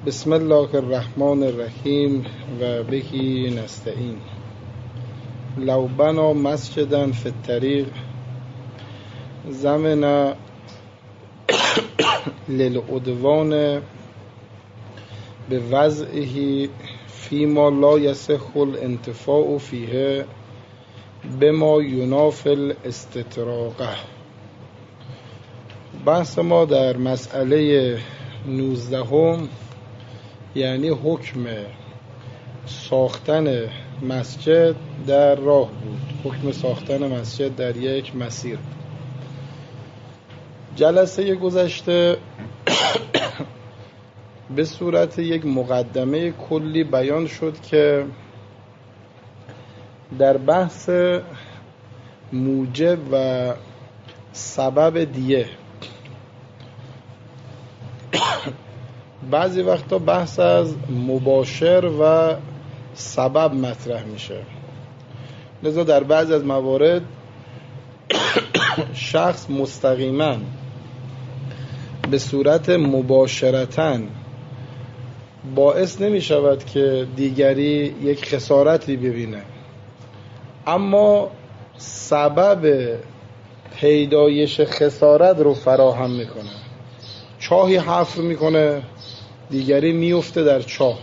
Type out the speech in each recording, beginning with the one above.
بسم الله الرحمن الرحیم و بهی نستعین. لو بنا مسجدا فی الطریق زمن للعدوان به وضعه فیما لا یصح الانتفاع فیه بما ینافی الاستطراق. بحث ما در مسئله 19 یعنی حکم ساختن مسجد در راه بود، حکم ساختن مسجد در یک مسیر. جلسه گذشته به صورت یک مقدمه کلی بیان شد که در بحث موجب و سبب دیه بعضی وقتا بحث از مباشر و سبب مطرح میشه، لذا در بعضی از موارد شخص مستقیما به صورت مباشرتاً باعث نمی شود که دیگری یک خسارتی ببینه، اما سبب پیدایش خسارت رو فراهم میکنه. چاهی حفر میکنه، دیگری میفته در چاه.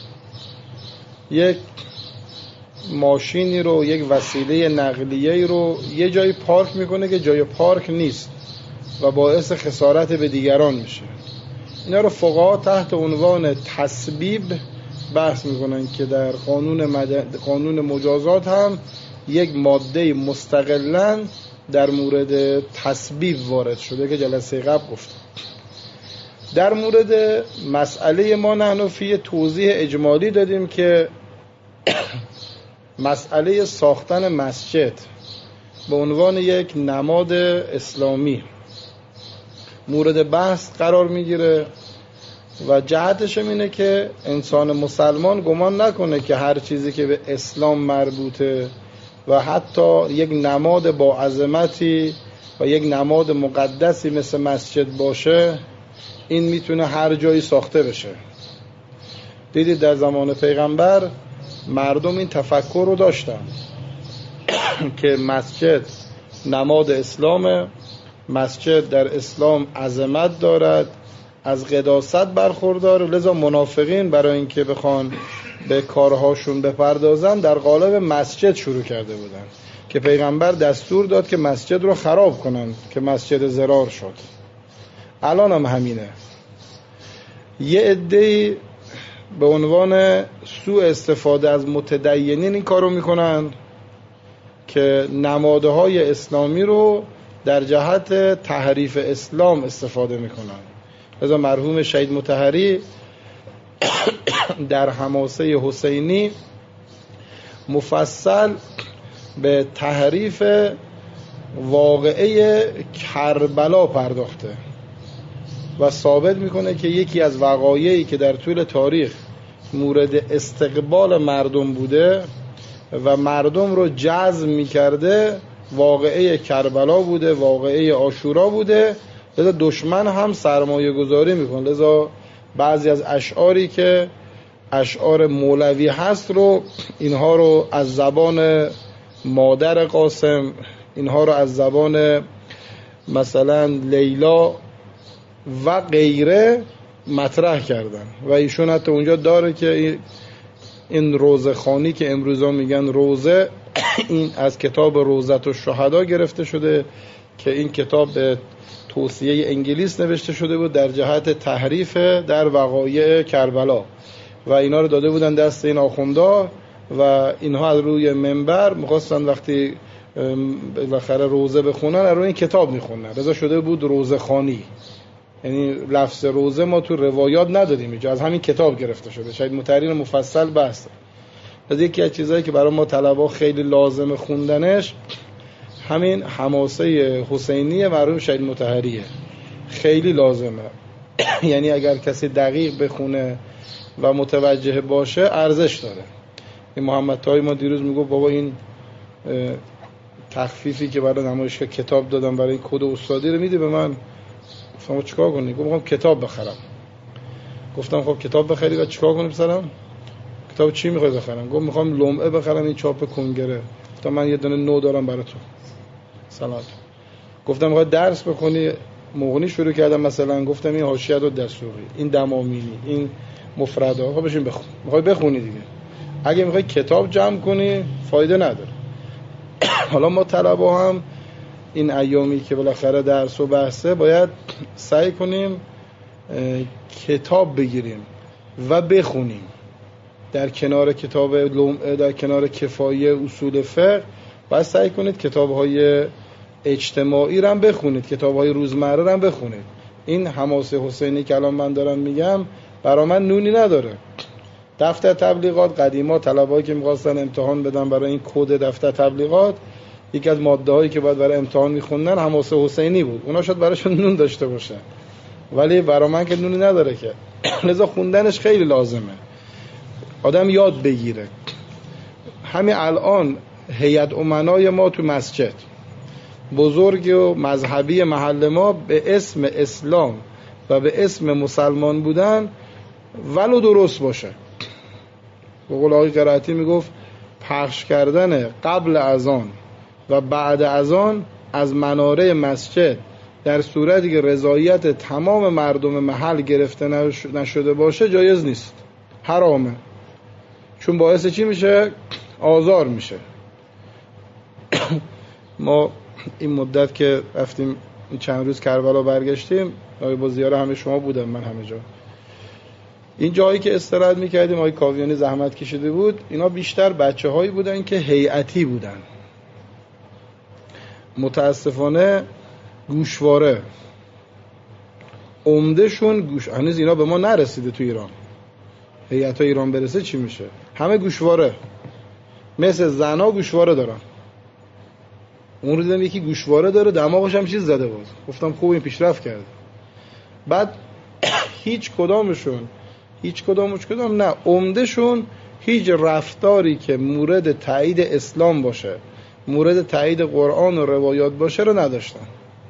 یک ماشینی رو، یک وسیله نقلیه‌ای رو یه جایی پارک میکنه که جای پارک نیست و باعث خسارت به دیگران میشه. اینا رو فقها تحت عنوان تسبیب بحث میکنن که در قانون مجازات هم یک ماده مستقلاً در مورد تسبیب وارد شده که جلسه قبل گفتم. در مورد مسئله ما نحنفی توضیح اجمالی دادیم که مسئله ساختن مسجد به عنوان یک نماد اسلامی مورد بحث قرار میگیره و جهتش اینه که انسان مسلمان گمان نکنه که هر چیزی که به اسلام مربوطه و حتی یک نماد با عظمتی و یک نماد مقدسی مثل مسجد باشه این میتونه هر جایی ساخته بشه. دیدید در زمان پیغمبر مردم این تفکر رو داشتن که مسجد نماد اسلامه، مسجد در اسلام عظمت دارد، از قداست برخورداره، لذا منافقین برای اینکه بخوان به کارهاشون بپردازن در قالب مسجد شروع کرده بودن که پیغمبر دستور داد که مسجد رو خراب کنن که مسجد ضرار شد. الان هم همینه. یه عده‌ای به عنوان سوء استفاده از متدینین این کارو میکنن که نمادهای اسلامی رو در جهت تحریف اسلام استفاده میکنن. لذا مرحوم شهید مطهری در حماسه حسینی مفصل به تحریف واقعه کربلا پرداخته و ثابت میکنه که یکی از وقایعی که در طول تاریخ مورد استقبال مردم بوده و مردم رو جذب میکرده واقعه کربلا بوده، واقعه عاشورا بوده. لذا دشمن هم سرمایه گذاری میکنه، لذا بعضی از اشعاری که اشعار مولوی هست رو اینها رو از زبان مادر قاسم، اینها رو از زبان مثلا لیلا و غیره مطرح کردن و ایشون حتی اونجا داره که این روزه خانی که امروزا میگن روزه، این از کتاب روزت الشهدا گرفته شده که این کتاب به توصیه انگلیس نوشته شده بود در جهت تحریف در وقایع کربلا و اینا رو داده بودن دست این آخوندا و اینها از روی منبر می‌خواستن وقتی بالاخره روزه بخونن از روی این کتاب میخونن، لذا شده بود روزه خانی. یعنی لفظ روزه ما تو روایات ندادیم، اینجا از همین کتاب گرفته شده. شاید متحرین مفصل بحث. از یکی از چیزایی که برای ما طلبا خیلی لازم خوندنش همین حماسه حسینی مرحوم شهید مطهریه، خیلی لازمه. یعنی اگر کسی دقیق بخونه و متوجه باشه ارزش داره. این محمد طاهی ما دیروز میگفت بابا این تخفیفی که برای نمایشگاه کتاب دادم برای این کد استادی رو میده به من، گفتم چیکار کنی؟ گفتم کتاب بخرم. گفتم خب کتاب بخری و چیکار کنیم پسرم؟ کتاب چی میخوای بخرم؟ گفت میخوام لمعه بخرم این چاپ کنگره. گفتم من یه دونه نو دارم برای تو. سلام. گفتم میخوای درس بخونی؟ مغنی شروع کردم مثلا، گفتم این حاشیه و دستوری، این دمامینی، این مفردها، خب بشین بخون. میخوای بخونی دیگه. اگه میخوای کتاب جمع کنی فایده نداره. حالا ما طلبا هم این ایامی که بالاخره درس و بحثه باید سعی کنیم کتاب بگیریم و بخونیم. در کنار کتاب لمعه، در کنار کفایه اصول فقه، باید سعی کنید کتاب‌های اجتماعی رو هم بخونید، کتاب‌های روزمره رو هم بخونید. این حماسه حسینی که الان من دارم میگم برای من نونی نداره. دفتر تبلیغات قدیما طلبهایی که می‌خواستن امتحان بدن برای این کد دفتر تبلیغات، یکی از ماده‌هایی که باید برای امتحان می‌خوندن حماسه حسینی بود. اونا شاید براشون نون داشته باشه، ولی برای من که نونی نداره که. لذا خوندنش خیلی لازمه، آدم یاد بگیره. همین الان هیئت امنای ما تو مسجد بزرگ و مذهبی محل ما به اسم اسلام و به اسم مسلمان بودن ولو درست باشه، به قول آقای قرائتی میگفت پخش کردن قبل اذان و بعد اذان از مناره مسجد در صورتی که رضایت تمام مردم محل گرفته نشده باشه جایز نیست، حرامه. چون باعث چی میشه؟ آزار میشه. ما این مدت که رفتیم این چند روز کربلا برگشتیم، آقای با زیاره همه شما بودم، من همه جا. این جایی که استراحت میکردیم آقای کاویانی زحمت کشیده بود، اینا بیشتر بچه هایی بودن که هیئتی بودن، متاسفانه گوشواره عمدهشون گوش، هنوز اینا به ما نرسیده تو ایران. هیئت ایران برسه چی میشه؟ همه گوشواره، مثل زنا گوشواره دارن. اون رو دیدم یکی گوشواره داره دماغش هم چیز زده بود، گفتم خوب این پیشرفت کرد. بعد هیچ کدامشون نه، عمدهشون هیچ رفتاری که مورد تایید اسلام باشه، مورد تایید قرآن و روایات باشه رو نداشتن.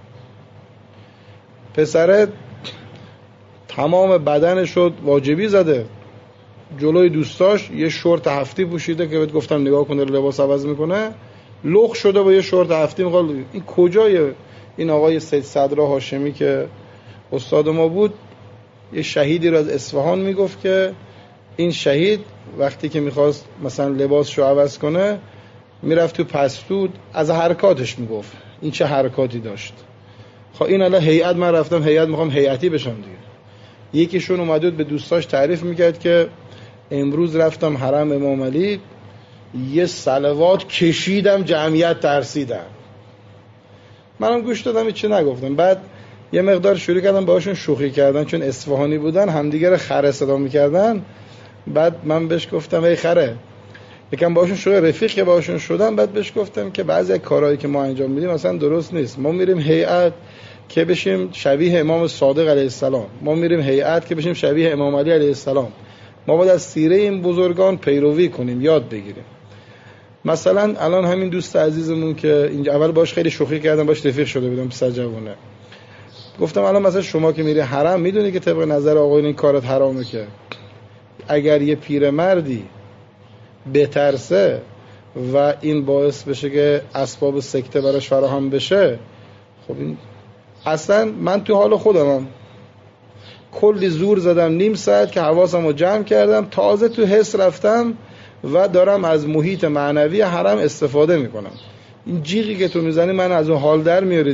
پسره تمام بدنش شد واجبی زده، جلوی دوستاش یه شورت هفتی پوشیده که بهت گفتم نگاه کنه لباس عوض میکنه، لخ شده با یه شورت هفتی. میخواد این کجای این آقای سید صدرا هاشمی که استاد ما بود، یه شهیدی رو از اصفهان میگفت که این شهید وقتی که میخواست مثلا لباسشو عوض کنه میرفت تو پستود، از حرکاتش میگفت این چه حرکاتی داشت. خب این الان هیئت، من رفتم هیئت میخوام هیئتی بشم دیگه. یکیشون اومد به دوستاش تعریف میکرد که امروز رفتم حرم امام علی، یه صلوات کشیدم جمعیت ترسیدم. منم گوش دادم هیچ نگفتم. بعد یه مقدار شروع کردم باهاشون شوخی کردن، چون اصفهانی بودن همدیگه رو خره صدا میکردن. بعد من بهش گفتم ای خره، یکم باهاشون شوخی رفیق که باهاشون شدم. بعد بهش گفتم که بعضی کارهایی که ما انجام میدیم اصلا درست نیست. ما میریم هیئت که بشیم شبیه امام صادق علیه السلام، ما میریم هیئت که بشیم شبیه امام علی علیه السلام. ما باید از سیره این بزرگان پیروی کنیم، یاد بگیریم. مثلا الان همین دوست عزیزمون که اینجا اول باش خیلی شوخی کردم، باش رفیق شده بودم، پسر جوونه. گفتم الان مثلا شما که میری حرم میدونی که طبق نظر آقایون این کارت حرامه، که اگر یه پیرمردی بترسه و این باعث بشه که اسباب سکته براش فراهم بشه، خب این اصلا من تو حال خودمم کلی زور زدم نیم ساعت که حواسم رو جمع کردم، تازه تو حس رفتم و دارم از محیط معنوی حرم استفاده میکنم. این جیغی که تو میزنی من از اون حال در میاری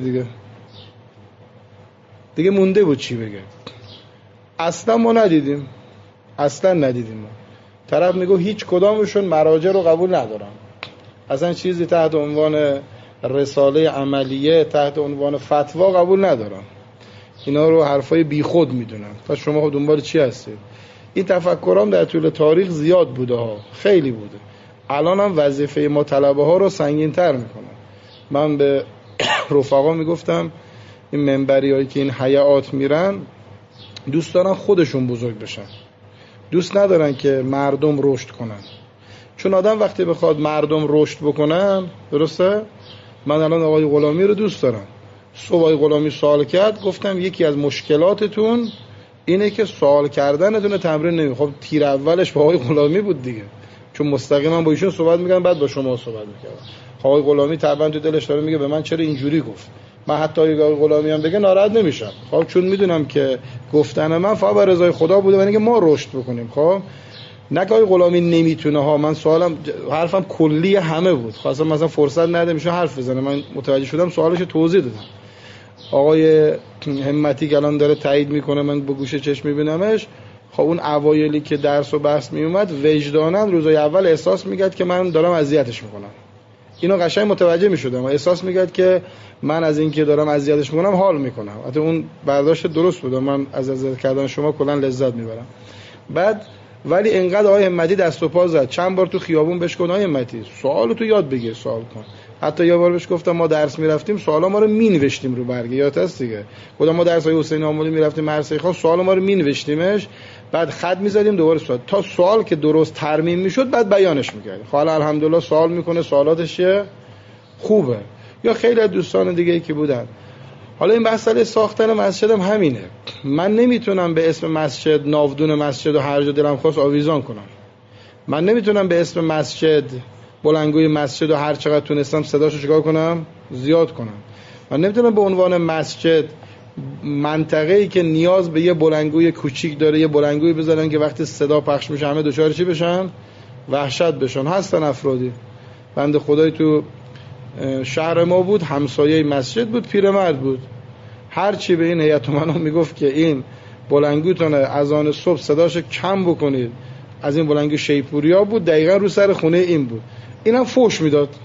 دیگه مونده بود چی بگه. اصلا ما ندیدیم ما. طرف میگو هیچ کدامشون مراجع رو قبول ندارم، اصلا چیزی تحت عنوان رساله عملیه، تحت عنوان فتوا قبول ندارم. اینا رو حرفای بی خود میدونم. پس شما خود دنبال چی هستید؟ این تفکرام در طول تاریخ زیاد بوده ها، خیلی بوده. الان هم وظیفه ما طلبه ها رو سنگین تر میکنم. من به رفقا میگفتم این منبری هایی که این حیات میرن دوست دارن خودشون بزرگ بشن، دوست ندارن که مردم رشد کنن. چون آدم وقتی بخواد مردم رشد بکنن، درسته؟ من الان آقای غلامی رو دوست دارم. صبح آقای غلامی سوال کرد، گفتم یکی از مشکلاتتون اینه که سوال کردنتون تمرین نمی. خب تیر اولش با آقای غلامی بود دیگه، چون مستقیما با ایشون صحبت می‌کردم بعد با شما صحبت می‌کردم. آقای غلامی طبعا تو دلش داره میگه به من چرا اینجوری گفت. من حتی اگه آقای غلامی هم بگه ناراحت نمیشم، خب چون میدونم که گفتن من فقط به رضای خدا بوده و اینکه ما رشد بکنیم. خب نه که آقای غلامی نمیتونه ها، من سوالم حرفم کلی همه بود، خواستم مثلا فرصت نده میشه حرف بزنه. من متوجه شدم سوالش توضیح دادم. آقای همتی که الان داره تایید میکنه، من با گوشه چشم میبینمش. خب اون اوایلی که درس و بحث میومد وجداناً روزای اول احساس میکرد که من دارم اذیتش میکنم. اینو قشنگ متوجه میشدم و احساس میکرد که من از این که دارم اذیتش میکنم حال میکنم. حتی اون برداشت درست بود، من از اذیت کردن شما کلا لذت میبرم. بعد ولی انقدر آقای همتی دست و پا زد، چند بار تو خیابون بهش گفتم آقای همتی سوالو تو یاد بگیر، سوال کن. حتی یه بار بهش گفتم ما درس میرفتیم سوالا ما رو مینوشتیم رو برگه، یادت هست دیگه. گفتم ما درس های حسین آملی میرفتیم مرسی خان، سوالا ما رو مینوشتیمش، بعد خط می‌زدیم دوباره سوال تا سوال که درست ترمیم میشد بعد بیانش می‌کردیم. حالا الحمدلله سوال میکنه، سوالاتش خوبه. یا خیلی از دوستان دیگه ای که بودن. حالا این مسئله ساختن مسجد هم همینه. من نمیتونم به اسم مسجد ناودون مسجد و هر جا دلم خواست آویزان کنم. من نمیتونم به اسم مسجد بلندگوی مسجد و هر چقدر تونستم صداشو چیکار کنم زیاد کنم. من نمیتونم به عنوان مسجد منطقه‌ای که نیاز به یه بلندگوی کوچیک داره یه بلندگوی بذارن که وقتی صدا پخش میشه همه دچار چی بشن؟ وحشت بشن. هستن افرادی، بنده خدای تو شهر ما بود، همسایه مسجد بود، پیرمرد بود، هر چی به این هیئت امنا میگفت که این بلندگوتون از آن صبح صداش کم بکنید، از این بلندگو شیپوریا بود، دقیقا رو سر خونه این بود. اینم فوش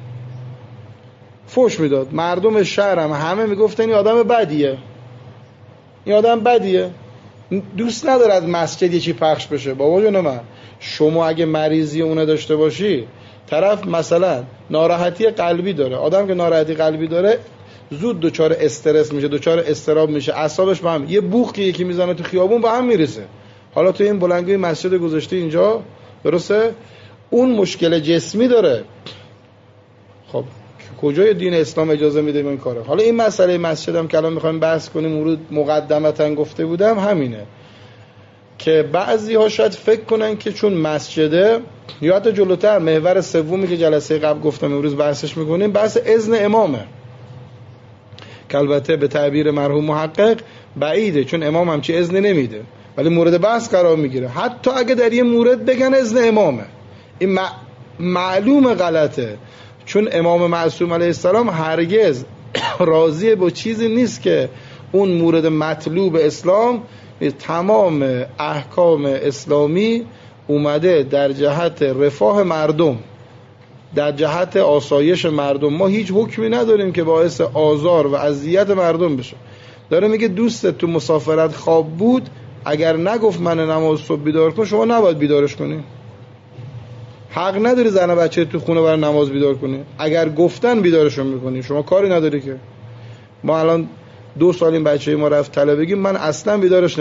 میداد. مردم شهرم همه میگفتن این آدم بدیه، این آدم بدیه، دوست نداره از مسجد یه چی پخش بشه. بابا جون من، شما اگه مریضی اونه داشته باشی، طرف مثلا ناراحتی قلبی داره، آدم که ناراحتی قلبی داره زود دچار استرس میشه، دچار اضطراب میشه، اعصابش به هم، یه بوق که یکی میزنه تو خیابون به هم میرسه. حالا تو این بلندگوی مسجد گذاشته اینجا، درسته؟ اون مشکل جسمی داره. خب کجای دین اسلام اجازه میده این کاره؟ حالا این مسئله مسجد هم که الان میخوایم بحث کنیم، ورود مقدمتا گفته بودم همینه که بعضی ها شاید فکر کنن که چون مسجده، یا حتی جلوتر محور سومی که جلسه قبل گفتم امروز بحثش میکنیم، بحث اذن امامه که البته به تعبیر مرحوم محقق بعیده، چون امام هم چی اذن نمیده ولی مورد بحث قرار میگیره. حتی اگه در یه مورد بگن اذن امامه، این معلوم غلطه، چون امام معصوم علیه السلام هرگز راضی با چیزی نیست که اون مورد مطلوب اسلام، تمام احکام اسلامی اومده در جهت رفاه مردم، در جهت آسایش مردم. ما هیچ حکمی نداریم که باعث آزار و اذیت مردم بشه. داره میگه دوستت تو مسافرت خواب بود، اگر نگفت من نماز صبح بیدار کن، شما نباید بیدارش کنی. حق نداری زن و بچه تو خونه برای نماز بیدار کنی. اگر گفتن بیدارشون میکنی، شما کاری نداری که. ما الان 2 سال این بچه ما رفت طلبگی، من اصلا بیدارش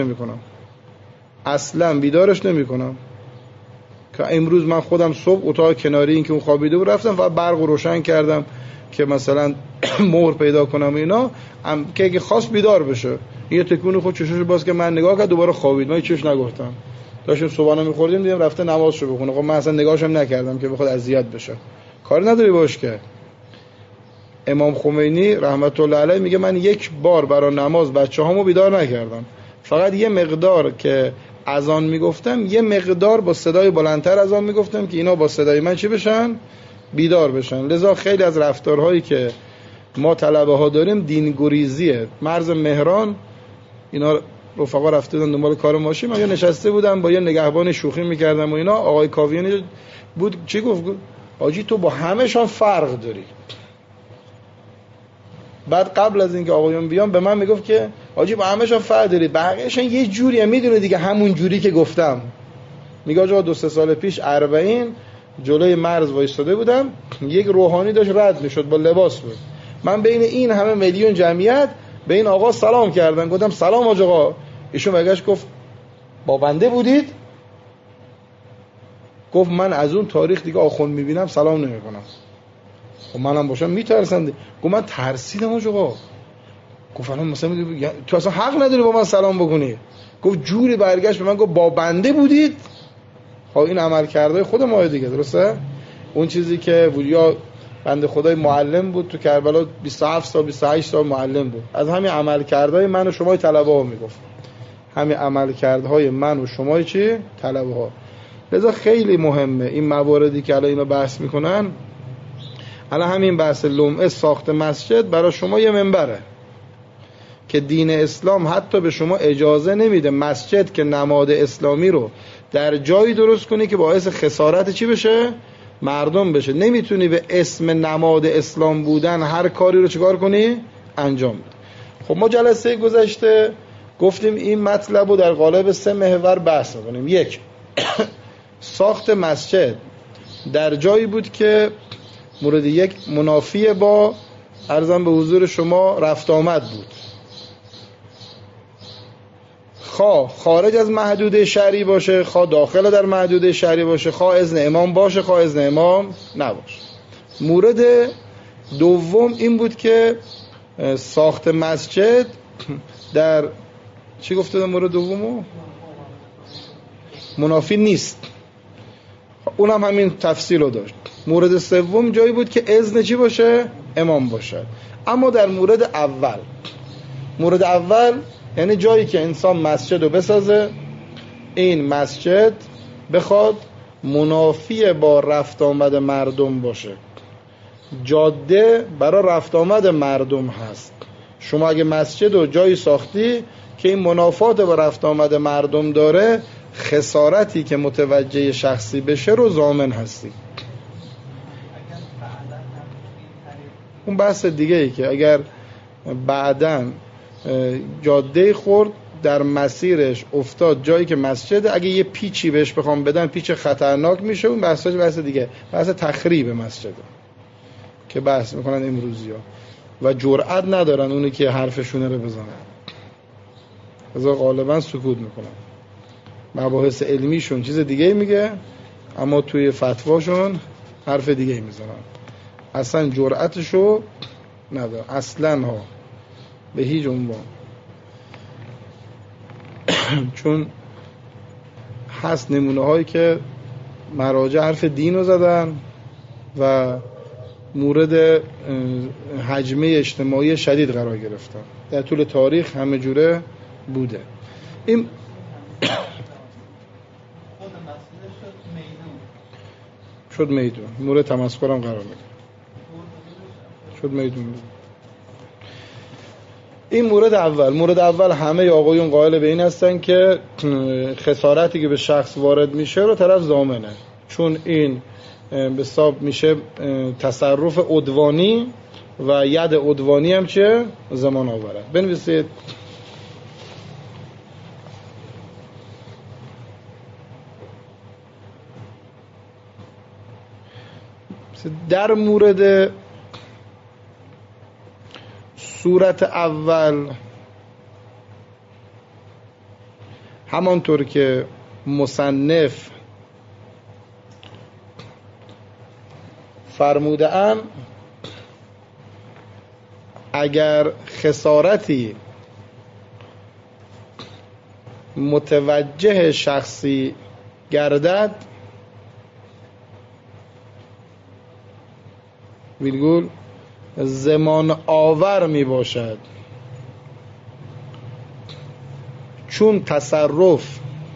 نمیکنم. که امروز من خودم صبح اتاق کناری این که اون خوابیده بود رفتم فقط برق رو روشن کردم که مثلا مهر پیدا کنم اینا، که اگه خواست بیدار بشه یه تکون خود چشاشو باز که من نگاه کرد دوباره خوابید. من چش نگفتم، داشتیم صبحانه می‌خوردیم دیدم رفته نمازشو بخونه. خب من اصلا نگاهش هم نکردم که بخواد اذیت بشه. کاری نداری باش که. امام خمینی رحمت الله علیه میگه من یک بار برای نماز بچه‌هامو بیدار نکردم، فقط یه مقدار که اذان میگفتم، یه مقدار با صدای بلندتر اذان میگفتم که اینا با صدای من چی بشن؟ بیدار بشن. لذا خیلی از رفتارهایی که ما طلبه ها داریم دین گریزیه. مرز مهران اینا رفقا رفته بودن دنبال کار ماشین، من نشسته بودم با یه نگهبان شوخی میکردم و اینا، آقای کاویانی بود چی گفت؟ آجی تو با همه‌شان فرق داری. بعد قبل از اینکه آقایون بیان به من میگفت که آجی با همه‌شان فرق داری، بقیه‌شان یه جوریه، میدونه دیگه همون جوری که گفتم. میگه آقا 2-3 سال پیش 40 جلوی مرز وایستاده بودم، یک روحانی داشت رد میشد با لباس بود، من بین این همه میلیون جمعیت به این آقا سلام کردم، گفتم سلام آقا. ایشون برگشت گفت با بنده بودید؟ گفت من از اون تاریخ دیگه آخوند میبینم سلام نمیکنم. خب منم باشم میترسم. گفت من ترسیدم آقا، گفت الان مثلا تو اصلا حق نداری با من سلام بکنی. گفت جوری برگشت به من گفت با بنده بودید. خب این عمل کرده خود ما دیگه، درسته؟ اون چیزی که یا بنده خدای معلم بود تو کربلا 27 سال 28 سال معلم بود، از همین عمل کردهای من و شما طلبه ها میگفت، همین عمل کردهای من و شما چی؟ طلبه ها. لذا خیلی مهمه این مواردی که الان اینا بحث میکنن. الان همین بحث لمعه ساخت مسجد برای شما یه منبره که دین اسلام حتی به شما اجازه نمیده مسجد که نماد اسلامی رو در جایی درست کنی که باعث خسارت چی بشه؟ مردم بشه. نمیتونی به اسم نماد اسلام بودن هر کاری رو چیکار کنی؟ انجام بده. خب ما جلسه گذشته گفتیم این مطلب رو در قالب 3 محور بحث می‌کنیم. 1 ساخت مسجد در جایی بود که مورد 1 منافی با عرضم به حضور شما رفت آمد بود، خواه خارج از محدوده شرعی باشه، خواه داخل در محدوده شرعی باشه، خواه اذن امام باشه، خواه اذن امام نباشه. مورد دوم این بود که ساخت مسجد در چی گفته در مورد دومو؟ منافی نیست، اونم همین تفصیل رو داشت. مورد سوم جایی بود که اذن چی باشه؟ امام باشه. اما در مورد اول یعنی جایی که انسان مسجد رو بسازه، این مسجد بخواد منافی با رفت آمد مردم باشه، جاده برای رفت آمد مردم هست. شما اگه مسجد رو جایی ساختی که این منافات با رفت آمد مردم داره، خسارتی که متوجه شخصی بشه رو ضامن هستی. اون بحث دیگه ای که اگر بعدن جاده خورد در مسیرش افتاد جایی که مسجد، اگه یه پیچی بهش بخوام بدن پیچ خطرناک میشه، اون بحث دیگه، بحث تخریب مسجد که بحث میکنن امروزی ها و جرئت ندارن اونی که حرفشونه رو بزنن، از غالبا سکوت میکنن. مباحث علمیشون چیز دیگه میگه اما توی فتواشون حرف دیگه میزنن، اصلا جرأتشو ندارن اصلا ها به هیچ عنوان. چون هست نمونه هایی که مراجع حرف دین رو زدن و مورد هجمه اجتماعی شدید قرار گرفتن، در طول تاریخ همه جوره بوده. این شد میدون، مورد تمسخرم قرار میده، شد میدون. این مورد اول همه آقایون قائل به این هستن که خسارتی که به شخص وارد میشه رو طرف ضامنه، چون این به حساب میشه تصرف عدوانی و ید عدوانی هم چه زمان آوره. بنویسید در مورد صورت اول همانطور که مصنف فرموده‌ام، اگر خسارتی متوجه شخصی گردد ویرگول زمان آور می باشد، چون تصرف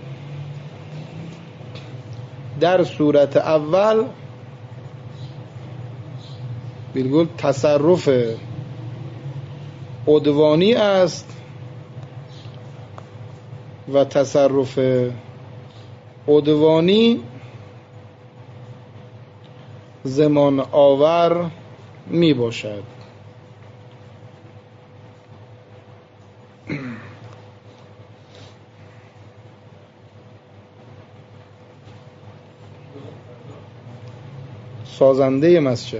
در صورت اول ویرگول تصرف عدوانی است و تصرف عدوانی زمان آور می باشد. سازنده مسجد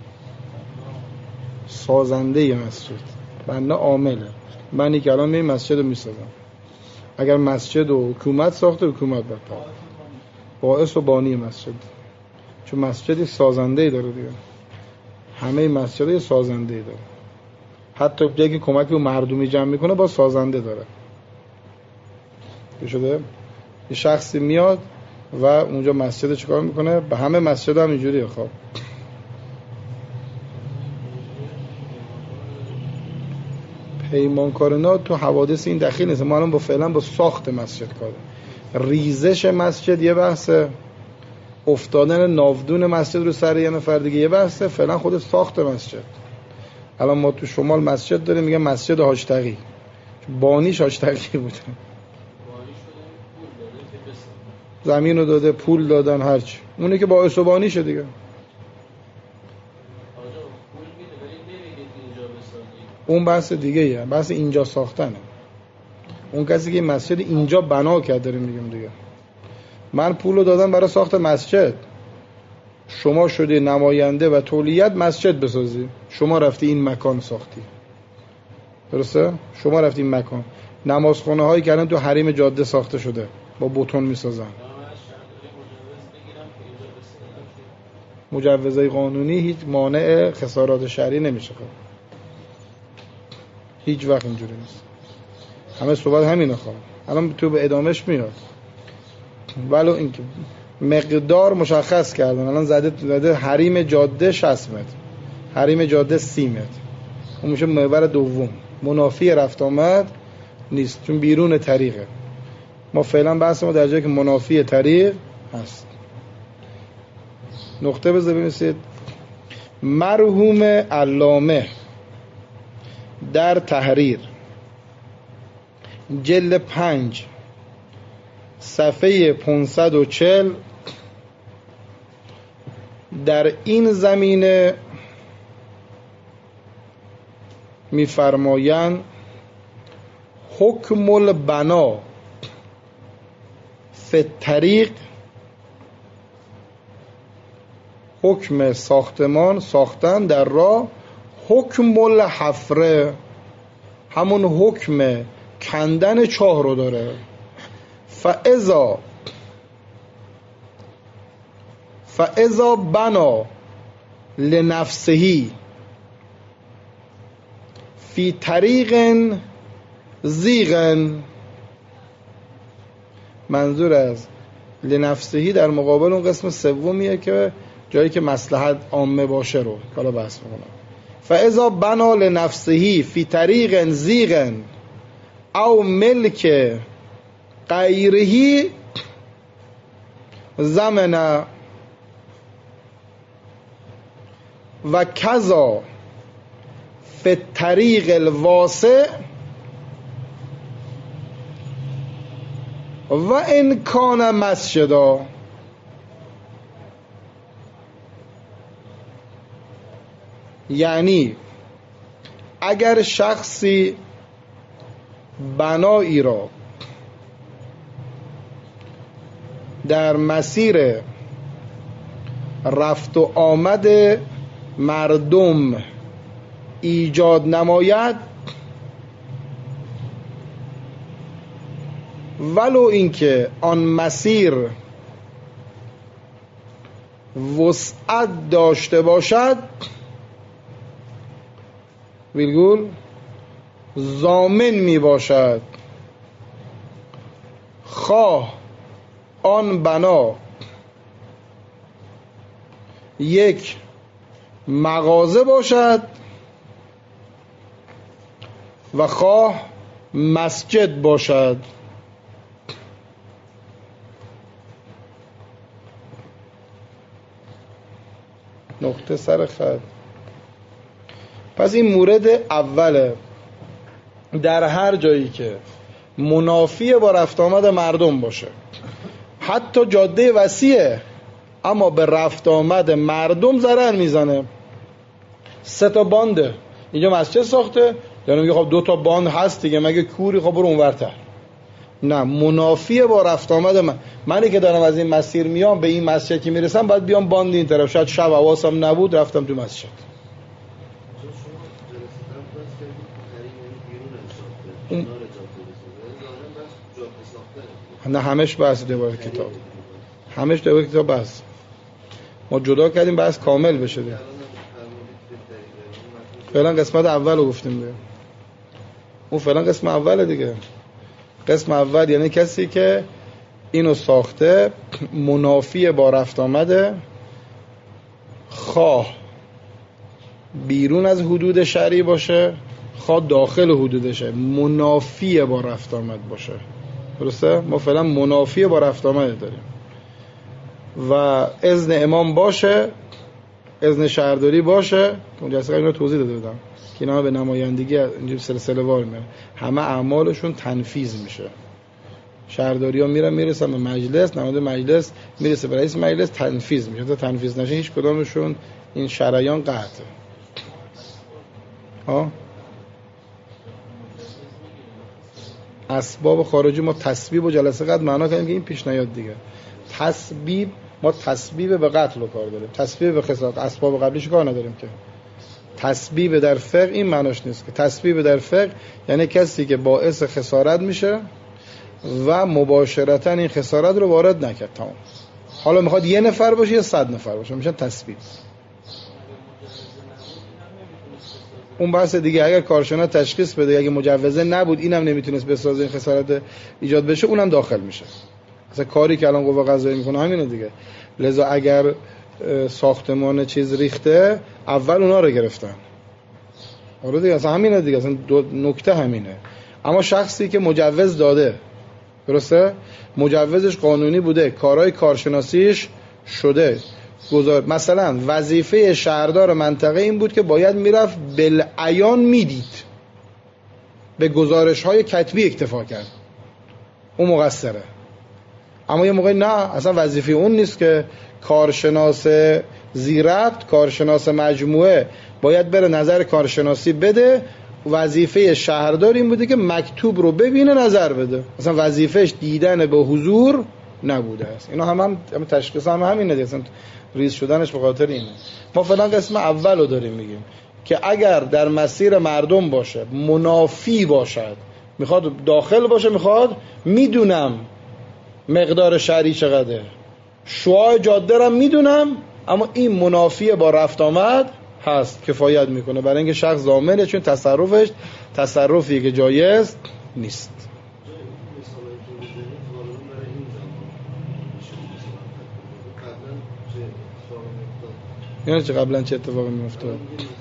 بنده عامله، منی که الان می مسجد رو می سازم. اگر مسجد و حکومت ساخته، حکومت بپره باعث و بانی مسجد، چون مسجدی سازنده‌ای داره دیگه، همه مسجدی سازنده‌ای داره. حتی یکی کمک به مردمی جمع میکنه با سازنده داره. شده یه شخصی میاد و اونجا مسجد چیکار میکنه؟ به همه مسجد هم اینجوریه. خب پیمانکار تو حوادث این دخیل نیست. ما الان با فعلا با ساخت مسجد کار داریم. ریزش مسجد یه بحثه، افتادن ناودون مسجد رو سر یه نفر دیگه یه بحثه، فعلا خود ساخت مسجد. الان ما تو شمال مسجد داریم میگن مسجد حاج تقی، بانیش حاج تقی بوده، زمین رو داده، پول دادن، هرچی اونه که باعث و بانی شد دیگه. اون بحث دیگه ایه، بحث اینجا ساختنه. اون کسی که مسجد اینجا بنا کرد داریم میگم دیگه. من پول رو دادم برای ساخت مسجد، شما شده نماینده و تولیت مسجد بسازی، شما رفتی این مکان ساختی، درسته؟ شما رفتی این مکان. نمازخونه هایی که الان تو حریم جاده ساخته شده با بتون میسازن، مجوزهای قانونی هیچ مانع خسارات شرعی نمیشه. هیچ وقت اینجوری نیست. همه صحبت همینه. الان تو به ادامهش میاد. ولو اینکه مقدار مشخص کردن، الان زده حریم جاده 60 متر، حریم جاده 30 متر، اون میشه محور دوم، منافی رفت آمد نیست چون بیرون طریقه. ما فعلا بحث ما در جایی که منافی طریق هست. نقطه بذار ببینید. مرحوم علامه در تحریر جلد 5 صفحه 540 در این زمینه می‌فرمایند حکم البنا فی الطریق، حکم ساختمان ساختن در راه، حکم الحفره همون حکم کندن چاه رو داره. فاذا بنا لنفسه فی طریق زیغ، منظور از لنفسه در مقابل اون قسم سومیه که جایی که مصلحت عامه باشه رو حالا بحث می‌کنم. فاذا بنا لنفسه فی طریق زیغ او ملک غیره زمن و کذا فی الطریق الواسع و ان کان مسجدا. یعنی اگر شخصی بنایی را در مسیر رفت و آمد مردم ایجاد نماید، ولو اینکه آن مسیر وسعت داشته باشد، ویرگول ضامن می باشد خواه آن بنا یک مغازه باشد و خواه مسجد باشد. نقطه سر خط. پس این مورد اوله، در هر جایی که منافی با رفت آمد مردم باشه، حتی جاده وسیعه اما به رفت آمد مردم ضرر میزنه. 3 تا بانده اینجا مسجد ساخته، یعنی میگه خب 2 تا باند هست دیگه، مگه کوری، خب برو اونورتر. نه، منافی با رفت آمد منی که دارم از این مسیر میام به این مسجد که میرسم باید بیام باند این طرف. شاید شب حواسم نبود رفتم تو مسجد. نه همش بحث دوباره کتاب، همش دوباره کتاب بحث. ما جدا کردیم بحث کامل بشه. فعلا قسمت اول رو گفتیم دیگه. اون فعلا قسم اوله دیگه. قسم اول یعنی کسی که اینو ساخته منافی با رفت آمده، خواه بیرون از حدود شرعی باشه خواه داخل حدود شرعی، منافی با رفت آمد باشه. درسته؟ ما فعلا منافی با رفت آمد داریم و اذن امام باشه، اذن شهرداری باشه. اونجا اصلا اینو توضیح داده بودم که اینا به نمایندگی اینجوری سلسله وار میره، همه اعمالشون تنفیذ میشه. شهرداری ها میرسن به مجلس، نماینده مجلس میرسه به رئیس مجلس، تنفیذ میشه. تا تنفیذ نشه هیچ کدامشون این شرایان قطعه. اسباب خارجی ما تسبیب و جلسه قتل معنا کردیم که این پیش نیاد دیگه. تسبیب ما تسبیب به قتل رو کار داریم، تسبیب به خسارت. اسباب قبلیش کار نداریم که. تسبیب در فقه این معناش نیست که تسبیب در فقه یعنی کسی که باعث خسارت میشه و مباشرتا این خسارت رو وارد نکرد. تمام. حالا میخواد یه نفر باشه یا 100 نفر باشه میشن تسبیب. اون بحث دیگه. اگر کارشناس تشخیص بده اگه مجوزه نبود اینم نمیتونست بسازه این خسارت ایجاد بشه، اونم داخل میشه. مثلا کاری که الان قوه قضاییه میکنه همینه دیگه. لذا اگر ساختمان چیز ریخته اول اونا رو گرفتن. آره دیگه، اصلا همینه دیگه، اصلا نکته همینه. اما شخصی که مجوز داده، درسته؟ مجوزش قانونی بوده، کارهای کارشناسیش شده، مثلا وظیفه شهردار منطقه این بود که باید میرفت بالعیان میدید، به گزارش‌های کتبی اکتفا کرد، اون مقصره. اما یه موقع نه، اصلا وظیفه اون نیست که کارشناس زیربط، کارشناس مجموعه باید بره نظر کارشناسی بده. وظیفه شهردار این بوده که مکتوب رو ببینه نظر بده، اصلا وظیفهش دیدن به حضور نبوده است. اینا هم تشخیص همینه دیگه، اصلا ریز شدنش به خاطر اینه. ما فعلا قسم اول رو داریم میگیم که اگر در مسیر مردم باشه، منافی باشد، میخواد داخل باشه، میخواد میدونم مقدار شرعی چقدره، شعاع جاده رو میدونم، اما این منافی با رفت آمد هست، کفایت میکنه برای اینکه شخص ضامنه، چون تصرفش تصرفی که جایز نیست. یعنی چه قبلا چه اتفاقی میافتاد؟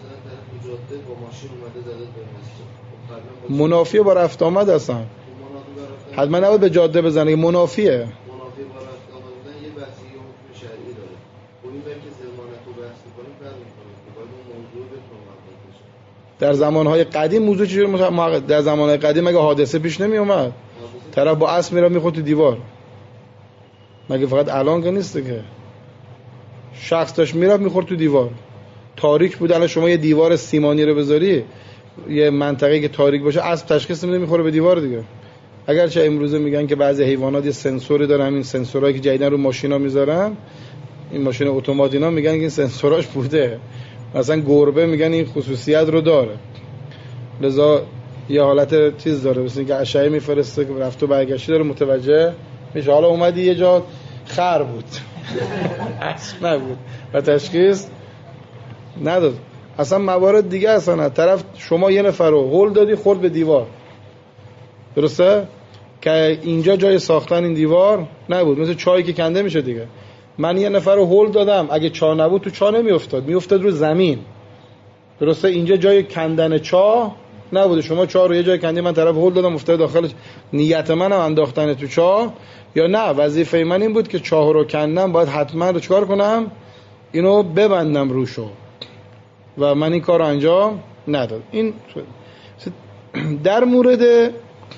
منافی با رفت آمد هستن، حتما نباید به جاده بزنه که منافیه. منافی با رفت آمد بودن یه بحثی یه حکم شرعی داره. خب این که ضمانت رو بحث می‌کنیم فرق می‌کنه که باید اون موضوع بتونه محقق بشه. در زمانهای قدیم موضوع چجوری محقق؟ در زمانهای قدیم مگه حادثه پیش نمی اومد؟ طرف با اسب میره میخورد تو دیوار. مگه فقط الان که نیسته که شخص داشت میرفت میخورد تو دیوار، تاریک بود. الان شما یه دیوار سیمانی رو بذاری یه منطقه‌ای که تاریک باشه، اسب تشخیص نمیده میخوره به دیوار دیگه. اگرچه امروزه میگن که بعضی حیوانات یه سنسوری دارن، همین سنسورایی که جدیدن رو ماشینا میذارن، این ماشین اتومات اینا، میگن که این سنسوراش بوده. مثلا گربه میگن این خصوصیت رو داره، لذا یه حالت چیز داره، مثل اینکه اشعه میفرسته که رفت و برگشتی داره، متوجه میشه. حالا اومدی یه جا خر بود اسب نبود و تشخیص نداد. اصلا موارد دیگه اصلا طرف شما یه نفر رو هول دادی خورد به دیوار، درسته؟ که اینجا جای ساختن این دیوار نبود، مثل چایی که کنده میشه دیگه. من یه نفر رو هول دادم، اگه چا نبود تو چا نمیافتاد، میافتاد رو زمین، درسته؟ اینجا جای کندن چا نبوده، شما چا رو یه جای کندی، من طرف هول دادم افتاد داخلش، نیت منم انداختن تو چا یا نه؟ وظیفه من این بود که چاه رو کندم، باید حتما رو چکار کنم؟ اینو ببندم روشو، و من این کار رو انجام نداد. این در مورد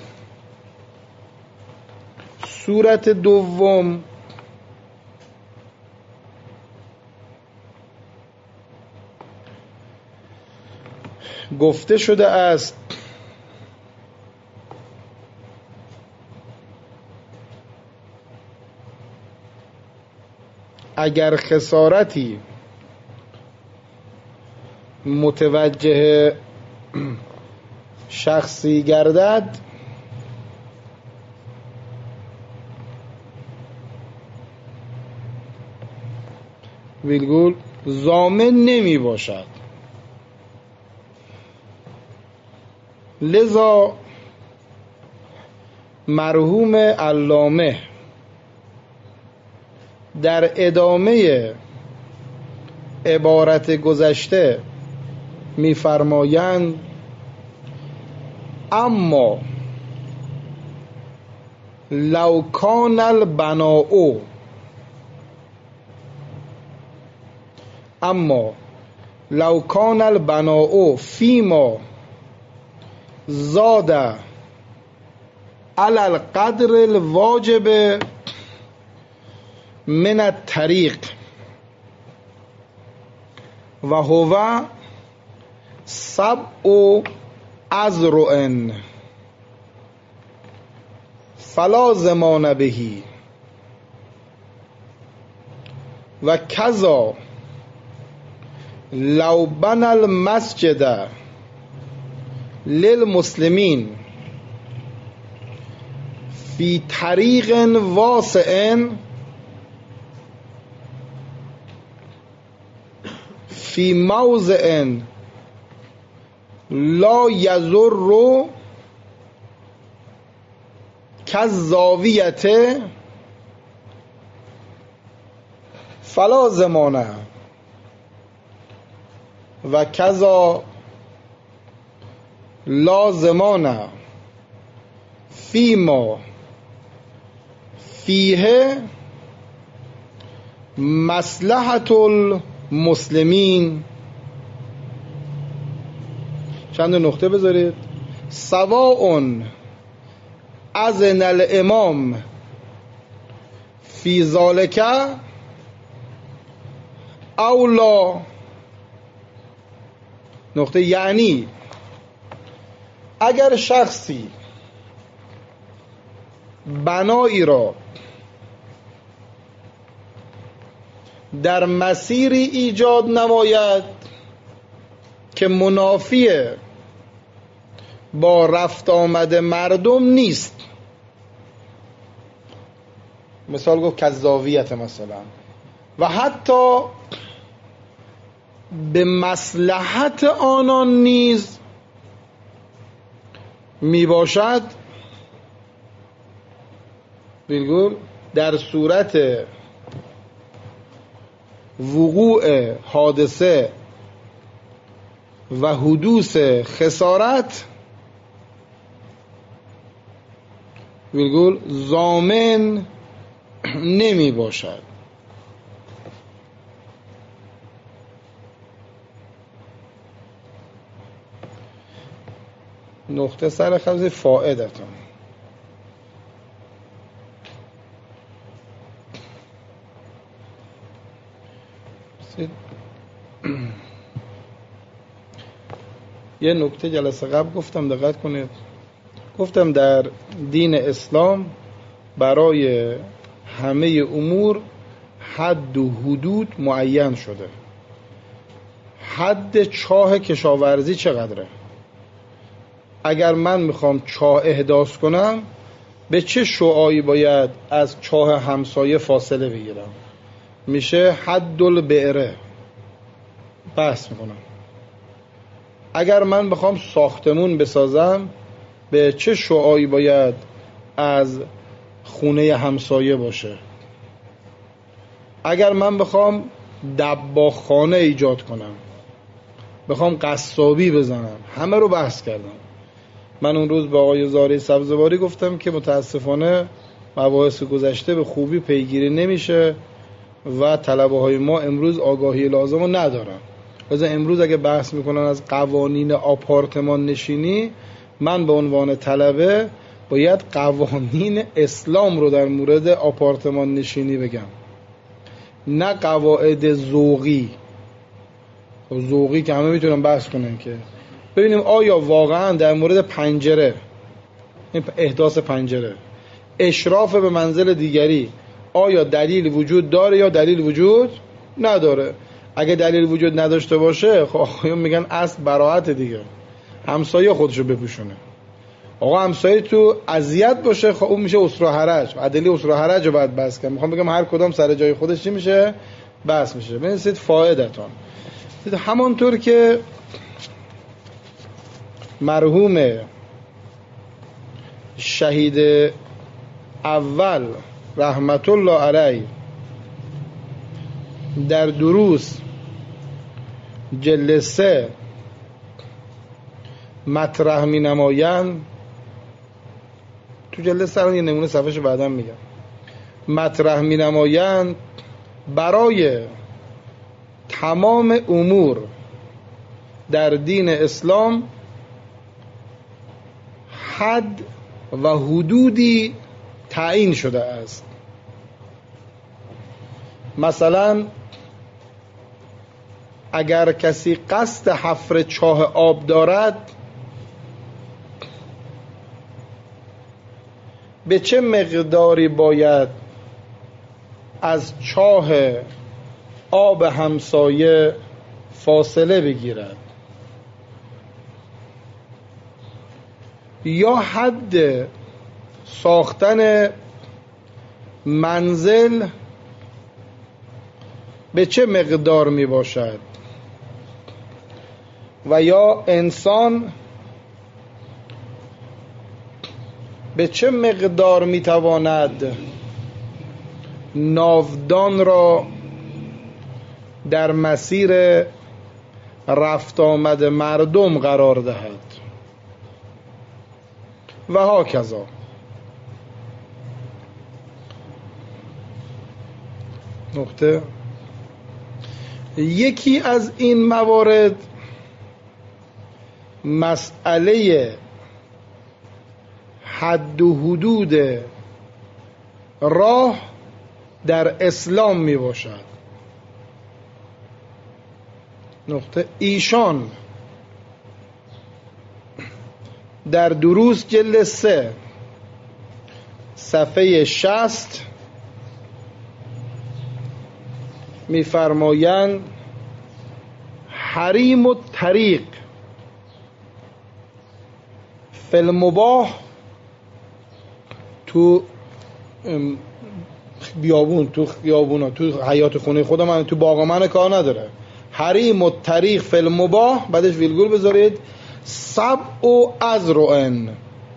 صورت دوم گفته شده است اگر خسارتی متوجه شخصی گردد ویلگول ضامن نمی باشد. لذا مرحوم علامه در ادامه عبارت گذشته می‌فرمایند اما لو کان البناء اما لو کان البناء فیما زاد علی القدر الواجب من الطریق و هو سبع اذرع فلا ضمان به و کذا لو بنى المسجد للمسلمین فی طریق واسع فی موضع لا یضر کالزاویة فلا ضمان و کذا لا ضمان فیما فیه مصلحة المسلمین. چند نقطه بذارید. سواء اذن الامام فی ذالک او لا. نقطه یعنی اگر شخصی بنایی را در مسیری ایجاد نماید که منافی با رفت آمد مردم نیست، مثال گفت کذاویت مثلا، و حتی به مصلحت آنان نیز می باشد، بگو در صورت وقوع حادثه و حدوث خسارت ویرگول ضامن نمی باشد. نقطه سر خط فائدتون. یه نکته جلسه قبل گفتم، دقت کنید. گفتم در دین اسلام برای همه امور حد و حدود معین شده. حد چاه کشاورزی چقدره؟ اگر من میخوام چاه احداث کنم به چه شعاعی باید از چاه همسایه فاصله بگیرم؟ میشه حد البئره. بحث میکنم. اگر من بخوام ساختمون بسازم به چه شعاعی باید از خونه همسایه باشه؟ اگر من بخوام دباغخانه ایجاد کنم، بخوام قصابی بزنم، همه رو بحث کردم. من اون روز با آقای زاری سبزواری گفتم که متاسفانه مباحث گذشته به خوبی پیگیری نمیشه و طلبه های ما امروز آگاهی لازم رو ندارن. لذا امروز اگه بحث میکنن از قوانین آپارتمان نشینی، من به عنوان طلبه باید قوانین اسلام رو در مورد آپارتمان نشینی بگم، نه قواعد ذوقی. ذوقی که همه میتونن بحث کنن که ببینیم آیا واقعا در مورد پنجره، احداث پنجره، اشراف به منزل دیگری، آیا دلیل وجود داره یا دلیل وجود نداره؟ اگه دلیل وجود نداشته باشه، خب آقایون میگن اصل براحت دیگه، همسایه خودشو بپوشونه. آقا همسایه تو اذیت باشه، خب اون میشه اسر و حرج. عدلی اسر و حرج رو باید بحث کنم. میخوام بگم هر کدام سر جای خودش چی میشه بحث میشه. ببینید فایدتون همانطور که مرحوم شهید اول رحمت الله علیه در دروس جلسه مطرح می نمایند، تو جلسه الان یه نمونه صفحه‌شو بعداً میگم، مطرح می نمایند برای تمام امور در دین اسلام حد و حدودی تعیین شده است. مثلا اگر کسی قصد حفر چاه آب دارد، به چه مقداری باید از چاه آب همسایه فاصله بگیرد، یا حد ساختن منزل به چه مقدار می باشد، و یا انسان به چه مقدار می تواند ناودان را در مسیر رفت آمد مردم قرار دهد و هاکذا. نقطه یکی از این موارد مسئله حد و حدود راه در اسلام می باشد. نقطه ایشان در دروس جلد 3 صفحه 60 می‌فرمایند حریم الطریق فی المباح، تو بیابون، تو خیابونا، تو حیات خونه خودم، من تو باغ من کار نداره. حریم الطریق فی المباح، بعدش ویلگول بذارید، سبع و ازرعن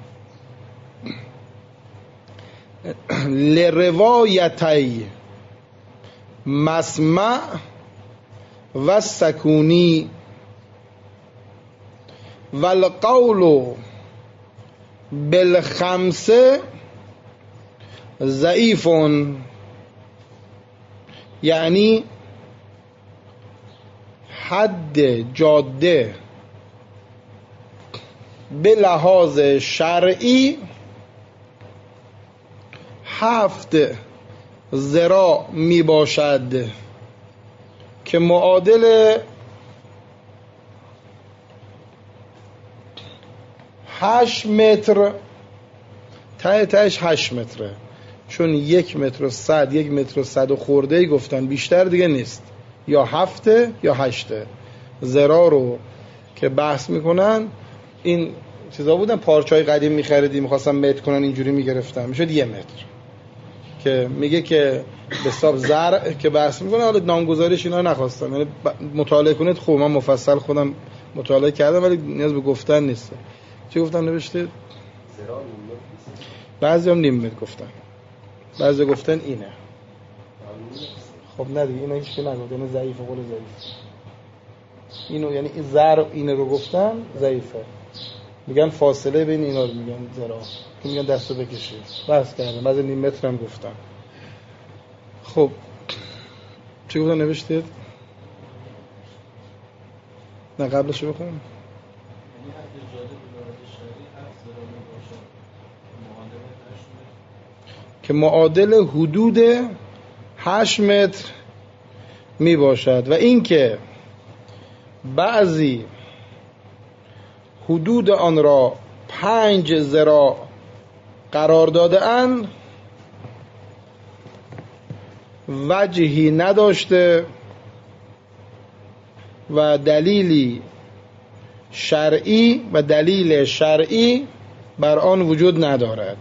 لروایتی مسمع و سکونی والقول بالخمسه ضعیفون، یعنی حد جاده به لحاظ شرعی 7 ذراع می باشد که معادل 8 متر، تهش 8 متره، چون 1 متر و 100، 1 متر و 100 و خورده گفتن، بیشتر دیگه نیست، یا 7 یا 8 ذراع رو که بحث میکنن. این چیزا بودن پارچای قدیم میخریدیم میخواستم متر کنن، اینجوری میگرفتن میشد 1 متر، که میگه که به حساب زرع که بحث میکنه. حالا نامگذاریش اینا نخواستم، یعنی مطالعه کنید خوب، من مفصل خودم مطالعه کردم ولی نیاز به گفتن نیست. چی گفتن نوشته؟ بعضی هم نیم متر گفتن، بعضی گفتن اینه. خب نه دیگه اینا هیچ که نگفت، یعنی ضعیفه، قول ضعیف اینو، یعنی این زرع اینه رو گفتن ضعیفه، میگن فاصله بین اینا رو میگن ذراع، میگن دستو بکشید، بحث کردم. بعضی نیم متر هم گفتن. خب چی گفتن نوشتید؟ نه قبلشو بخونم. که معادل حدود 8 متر می باشد، و اینکه بعضی حدود آن را 5 ذراع قرار داده اند وجهی نداشته و دلیلی شرعی و دلیل شرعی بر آن وجود ندارد.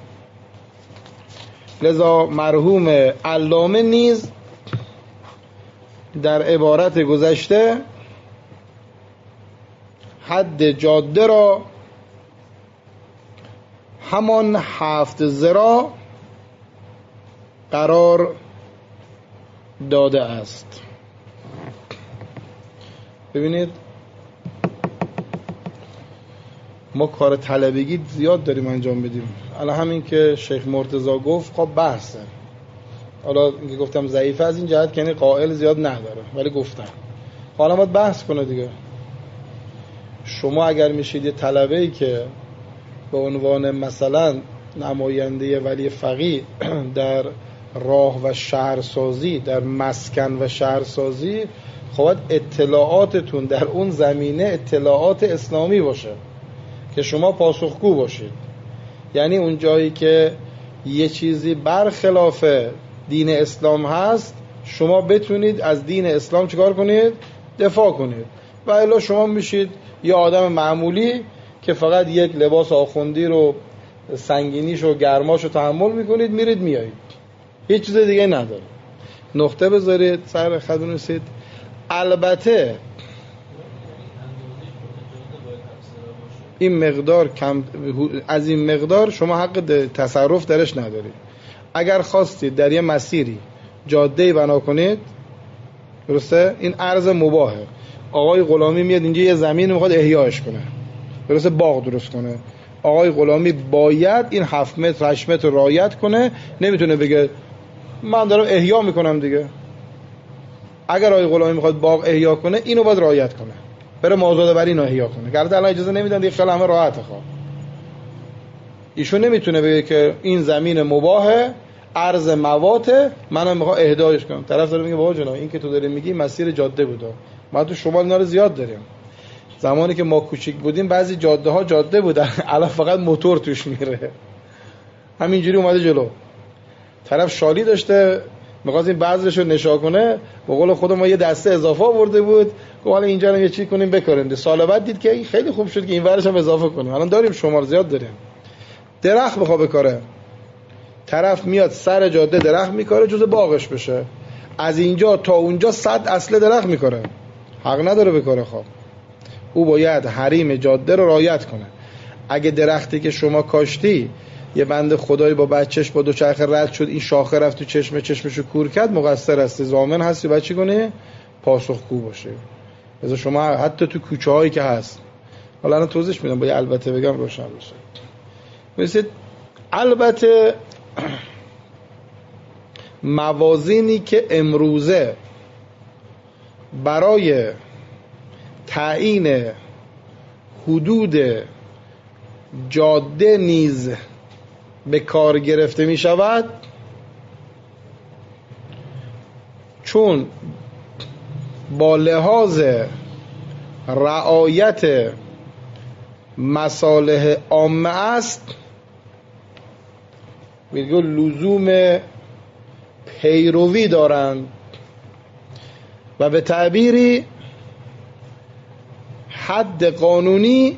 لذا مرحوم علامه نیز در عبارت گذشته حد جاده را همان 7 ذراع قرار داده است. ببینید ما کار طلبگی زیاد داریم انجام بدیم. الان همین که شیخ مرتضی گفت خب بحثه، حالا اینکه گفتم ضعیفه از این جهت که یعنی قائل زیاد نداره، ولی گفتم حالا باید بحث کنه دیگه. شما اگر میشید یه طلبه‌ای که به عنوان مثلا نماینده ولی فقیه در راه و شهرسازی، در مسکن و شهرسازی، خب اطلاعاتتون در اون زمینه اطلاعات اسلامی باشه که شما پاسخگو باشید. یعنی اون جایی که یه چیزی برخلاف دین اسلام هست شما بتونید از دین اسلام چیکار کنید؟ دفاع کنید. و الا شما میشید یه آدم معمولی که فقط یک لباس آخوندی رو سنگینیش و گرماش رو تحمل میکنید، میرید میایید، هیچ چیز دیگه نداره. نقطه بذارید، سر خط بنویسید. البته این مقدار کم، از این مقدار شما حق تصرف درش ندارید. اگر خواستید در یه مسیری جاده‌ای بنا کنید، درسته؟ این ارض مباهه. آقای غلامی میاد اینجا یه زمین میخواد احیاش کنه، درسته؟ باغ درست کنه. آقای غلامی باید این 7 متر 8 متر رعایت کنه، نمیتونه بگه من دارم احیا میکنم دیگه. اگر آقای غلامی میخواد باغ احیا کنه اینو باید رعایت کنه، بره مازاد بر اینو احیا کنه. گرد الان اجازه نمیدن دیگه، خیلی همه راحته. خواه ایشون نمیتونه بگه که این زمین مباهه، ارض مواته، منم میخوام اهدایش کنم. طرف داره میگه بابا جناب این که تو داری میگی مسیر جاده بوده. ما تو شمال اینا رو زیاد داریم. زمانی که ما کوچیک بودیم بعضی جاده ها جاده بودن، الان فقط موتور توش میره. همینجوری اومده جلو. طرف شالی داشته می‌خواست این بذرشو نشا کنه، به قول خود ما یه دسته اضافه آورده بود، گفت حالا اینجا رو یه چی کنیم بکاریم. سال بعد دید که خیلی خوب شد که این ورش هم اضافه کنیم. الان داریم شمال زیاد داریم. درخت بخواد بکاره، طرف میاد سر جاده درخت میکاره جزء باغش بشه، از اینجا تا اونجا 100 اصل درخت میکاره، حق نداره بکاره. خب او باید حریم جاده رو رعایت کنه. اگه درختی که شما کاشتی یه بنده خدایی با بچهش با دوچرخه رد شد، این شاخه رفت تو چشمشو کور کرد، مقصر هستی، ضامن هستی، باید چی کنی؟ پاسخگو باشه. مثلا شما حتی تو کوچه هایی که هست، حالا الان توضیح میدم با یه البته بگم روشن بشه. مثل البته موازینی که امروزه برای تعیین حدود جاده نیز به کار گرفته می شود، چون با لحاظ رعایت مصالح عامه است، میگه لزوم پیروی دارند و به تعبیری حد قانونی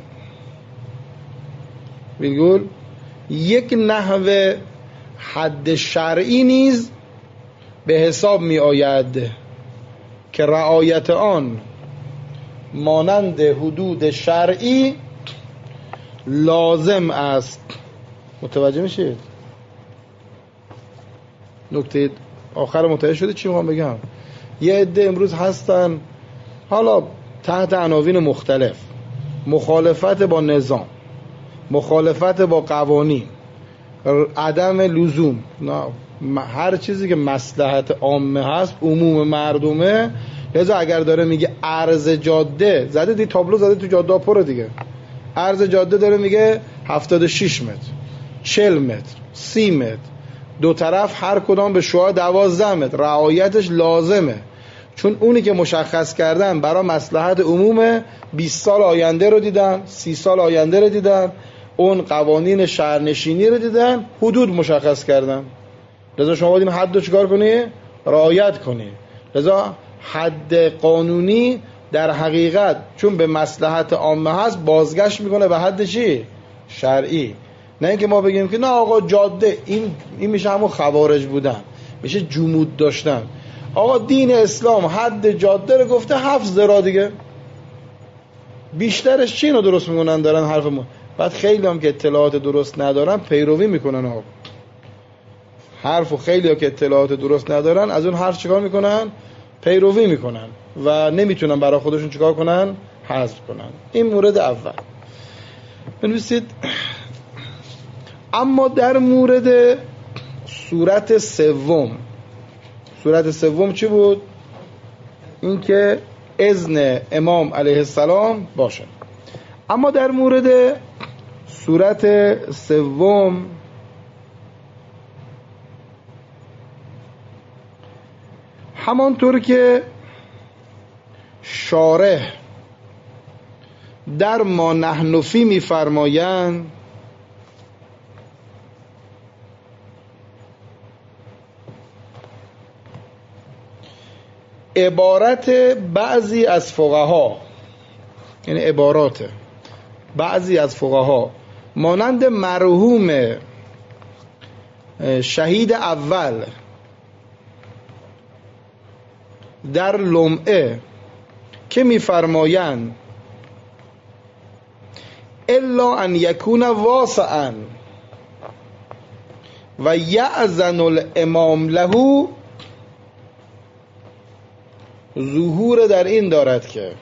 میگه یک نحو حد شرعی نیز به حساب می آید که رعایت آن مانند حدود شرعی لازم است. متوجه میشید؟ نکته آخر متوجه شده چی میخوام بگم؟ یه عده امروز هستن حالا تحت عناوین مختلف، مخالفت با نظام، مخالفت با قوانین، عدم لزوم، هر چیزی که مصلحت عامه هست، عموم مردمه. لذا اگر داره میگه عرض جاده، زده دی تابلو زده تو جاده پره دیگه، عرض جاده داره میگه 76 متر، 40 متر، 30 متر، دو طرف هر کدام به شعاع 12 متر، رعایتش لازمه. چون اونی که مشخص کردن برای مصلحت عموم 20 سال آینده رو دیدن، 30 سال آینده رو دیدن، اون قوانین شهرنشینی رو دیدن، حدود مشخص کردن. لذا شما باید این حد رو چیکار کنی؟ رعایت کنی. لذا حد قانونی در حقیقت چون به مصلحت عامه هست بازگشت میکنه به حد چی؟ شرعی. نه اینکه ما بگیم که نه آقا جاده این میشه همون خوارج بودن، میشه جمود داشتن. آقا دین اسلام حد جاده رو گفته 7 ذراع دیگه، بیشترش چی اینو درست میکنن دارن حرف ما. بعد خیلی هم که اطلاعات درست ندارن پیروی میکنن ها. حرف و خیلی ها که اطلاعات درست ندارن از اون حرف چیکار میکنن؟ پیروی میکنن و نمیتونن برای خودشون چیکار کنن؟ حذف کنن. این مورد اول. بنویسید. اما در مورد صورت سوم، صورت سوم چی بود؟ این که اذن امام علیه السلام باشه. اما در مورد صورت سوم همانطور که شارح در ما نحن فی می‌فرمایند عبارت بعضی از فقها، یعنی عبارات بعضی از فقها مانند مرحوم شهید اول در لمعه که می‌فرمایند الا ان یکون واسعا و یأذن الامام له، ظهور در این دارد که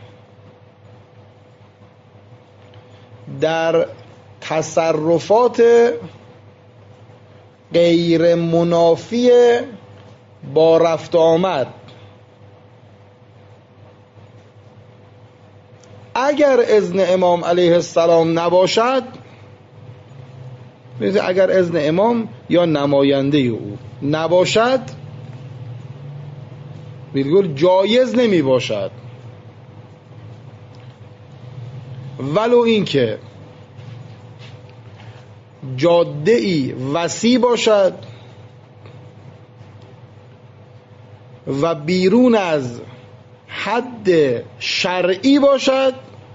در تصرفات غیر منافی با رفت آمد اگر اذن امام علیه السلام نباشد، اگر اذن امام یا نماینده او نباشد ویرگول جایز نمی باشد، ولو اینکه جاده ای وسیع باشد و بیرون از حد شرعی باشد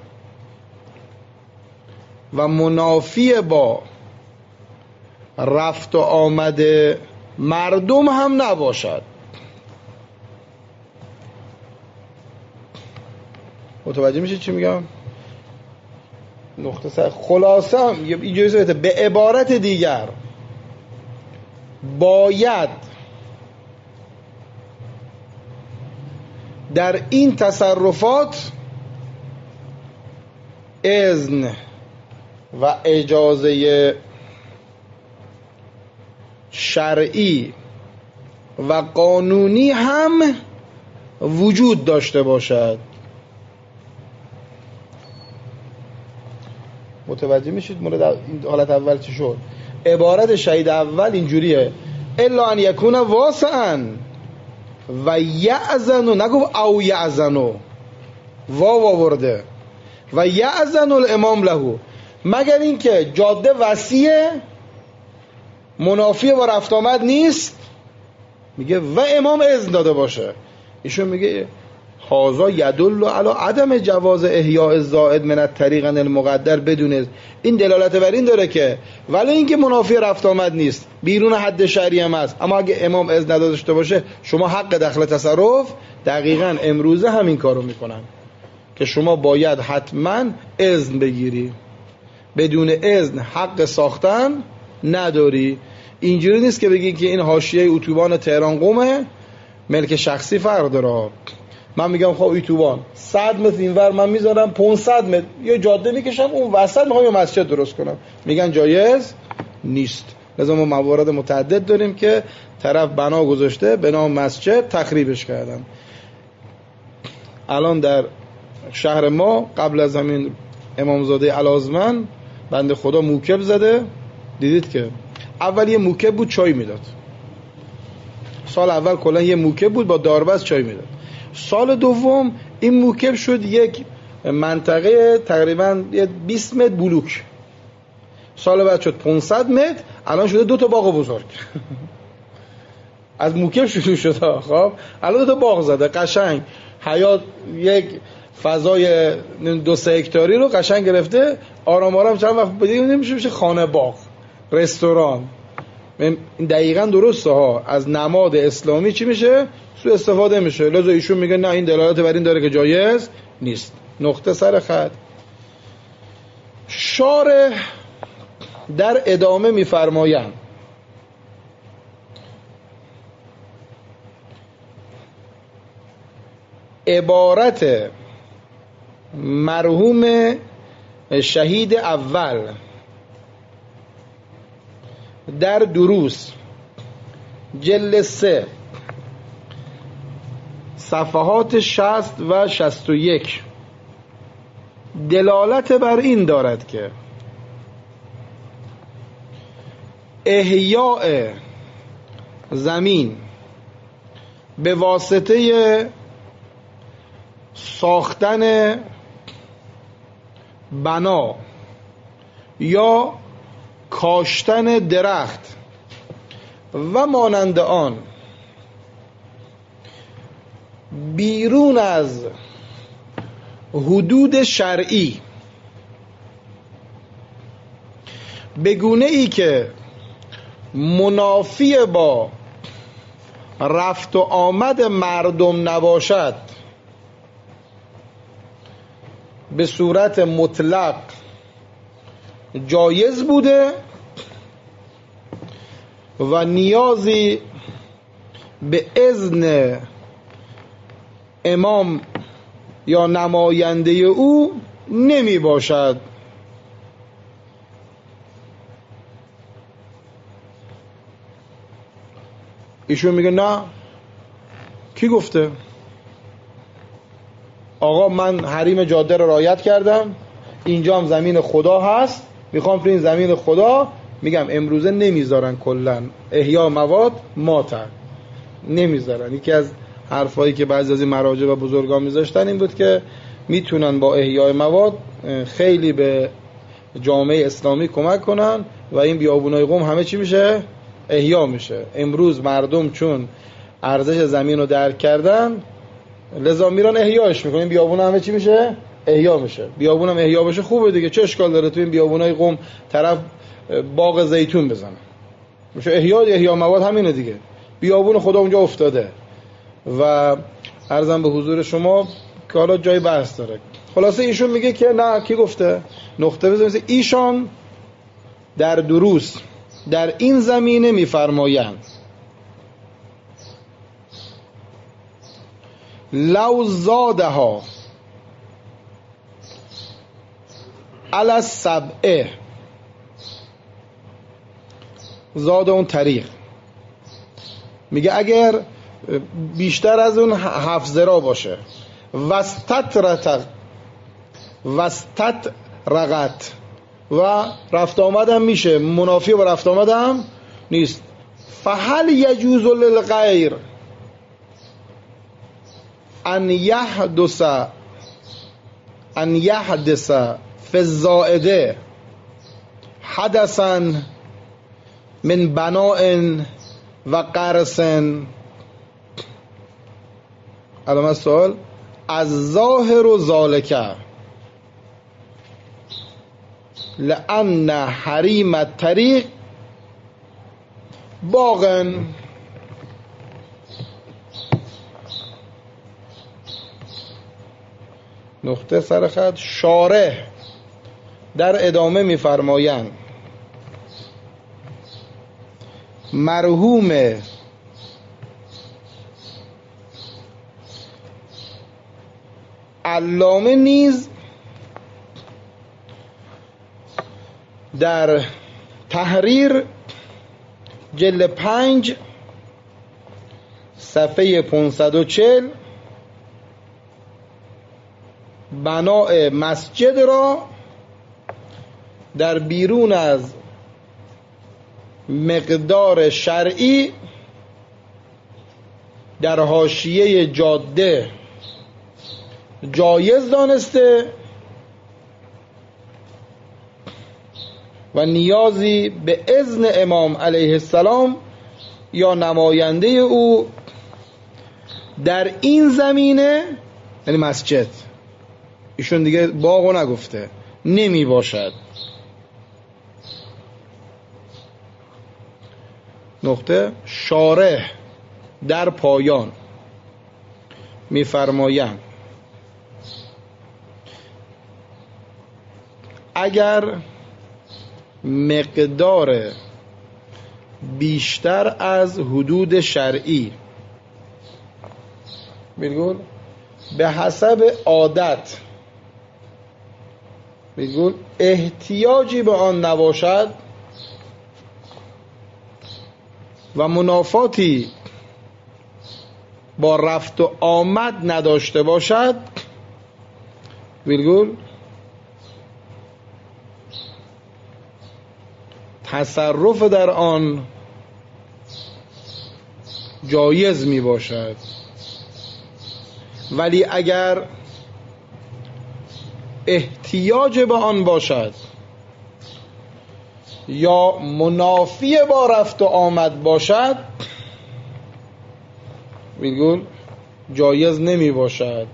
و منافی با رفت و آمد مردم هم نباشد. متوجه میشید چی میگم؟ نقطه خلاصه هم اجازه بده. به عبارت دیگر باید در این تصرفات اذن و اجازه شرعی و قانونی هم وجود داشته باشد. متوجه میشید مورد این حالت اول چی شد؟ عبارت شهید اول اینجوریه الا ان یکون واسعا و یأذن، نگفت او یأذن، واو آورده و یأذن الامام له، مگر اینکه جاده وسیع منافی با رفت آمد نیست، میگه و امام اذن داده باشه. ایشون میگه هذا یدل علی عدم جواز احیاء الزائد من الطریق المقدر بدون، این دلالت بر این داره که ولی اینکه منافی رفت آمد نیست، بیرون حد شرعی هم است، اما اگه امام اذن نداشته باشه شما حق دخل تصرف. دقیقاً امروزه همین کارو میکنن که شما باید حتما اذن بگیری، بدون اذن حق ساختن نداری. اینجوری نیست که بگی که این حاشیه اتوبان تهران قم ملک شخصی فرق داره. من میگم خب اتوبان 100 متر اینور من میذارم 500 متر یه جاده میکشم اون وسط میخوام یه مسجد درست کنم، میگن جایز نیست. لازم ما موارد متعدد داریم که طرف بنا گذاشته به نام مسجد تخریبش کردن. الان در شهر ما قبل از همین امامزاده الازمن بنده خدا موکب زده، دیدید که اول یه موکب بود چای میداد، سال اول کلا یه موکب بود با داربست چای میداد، سال دوم این موکب شد یک منطقه تقریبا 20 متر بلوک، سال بعد شد 500 متر، الان شده 2 تا باغ بزرگ. از موکب شروع شده، خب الان 2 تا باغ زده قشنگ، حیات یک فضای 2-3 هکتاری رو قشنگ گرفته، آرام آرام چند وقت دیگه نمیشه خانه باغ رستوران. دقیقاً درسته ها، از نماد اسلامی چی میشه؟ سوء استفاده میشه. لذا ایشون میگه نه این دلالت بر این داره که جایز نیست. نقطه سر خط. شارح در ادامه می‌فرمایند عبارت مرحوم شهید اول در دروس جلد 3 صفحات 60 و 61 دلالت بر این دارد که احیاء زمین به واسطه ساختن بنا یا کاشتن درخت و مانند آن بیرون از حدود شرعی به گونه ای که منافی با رفت و آمد مردم نباشد به صورت مطلق جایز بوده و نیازی به اذن امام یا نماینده او نمی باشد. ایشون میگه نه، کی گفته؟ آقا من حریم جاده رو رعایت کردم، اینجا هم زمین خدا هست، میخوام تو این زمین خدا، میگم امروزه نمیذارن کلن احیا مواد ماتن، نمیذارن. یکی از حرفایی که بعضی از این مراجع و بزرگان میذاشتن این بود که میتونن با احیای مواد خیلی به جامعه اسلامی کمک کنن و این بیابونای قم همه چی میشه؟ احیا میشه. امروز مردم چون ارزش زمین رو درک کردن لذا میرن احیاش میکنن، بیابون همه چی میشه؟ احیا میشه. بیابون هم احیا بشه خوبه دیگه، چه اشکال داره تو این بیابونای قم طرف باغ زیتون بزنه؟ میشه احیا مواد همینه دیگه. بیابون خدا اونجا افتاده و عرضم به حضور شما که حالا جای بحث داره. خلاصه ایشون میگه که نه، کی گفته؟ نقطه بزنید. ایشان در دروس در این زمینه میفرمایند لو زادها علی السبع، زاد اون طریق، میگه اگر بیشتر از اون 7 ذراع باشه، وستطرقت و رفت آمدم میشه، منافی و رفت آمدم نیست. فهل یجوز للغیر ان یحدث فی الزائده حدثا من بناء و قرص؟ علامه سوال. از ظاهر و ذالک لأن حریم الطریق باغن. نقطه سرخط. شارح در ادامه می‌فرمایند مرحوم علامه نیز در تحریر جلد 5 صفحه 540 بناء مسجد را در بیرون از مقدار شرعی در حاشیه جاده جایز دانسته و نیازی به اذن امام علیه السلام یا نماینده او در این زمینه، یعنی مسجد، ایشون دیگه باغو نگفته، نمی باشد. نقطه. شارح در پایان می‌فرمایند اگر مقدار بیشتر از حدود شرعی بگول به حسب عادت بگول احتیاجی به آن نباشد و منافاتی با رفت و آمد نداشته باشد بگول تصرف در آن جایز می باشد. ولی اگر احتیاج به آن باشد یا منافی با رفت و آمد باشد میگول جایز نمی باشد.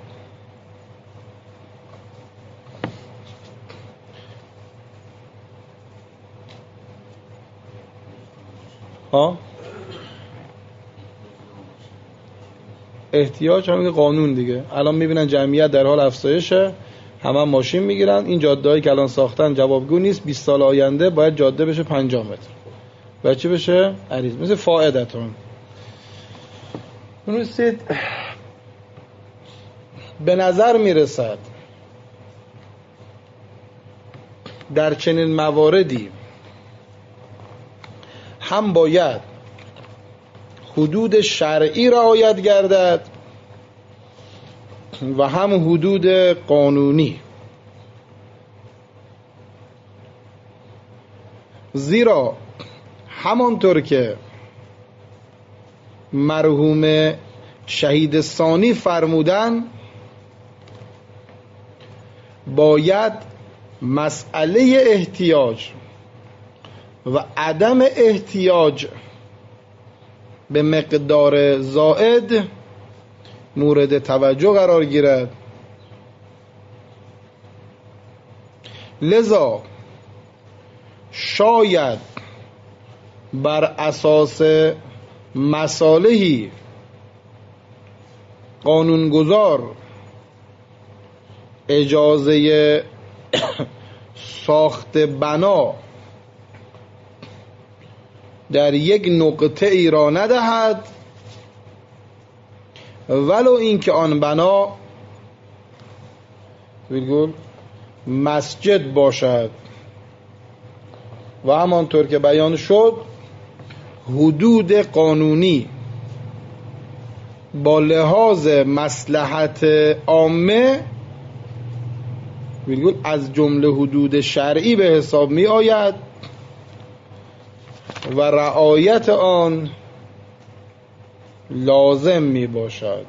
احتیاج همین قانون دیگه. الان میبینن جمعیت در حال افزایشه، همه ماشین میگیرن. این جاده‌ای که الان ساختن جوابگو نیست. 20 سال آینده باید جاده بشه 50 متر و چی بشه؟ عریض. مثل فائدتون می‌رسید به نظر میرسد در چنین مواردی هم باید حدود شرعی رعایت گردد و هم حدود قانونی. زیرا همانطور که مرحوم شهید ثانی فرمودن باید مسئله احتیاج و عدم احتیاج به مقدار زائد مورد توجه قرار گیرد. لذا شاید بر اساس مصالحی قانونگذار اجازه ساخت بنا در یک نقطه ای را ندهد ولو اینکه آن بنا مسجد باشد و همانطور که بیان شد حدود قانونی با لحاظ مصلحت عامه از جمله حدود شرعی به حساب می آید و رعایت آن لازم می باشد.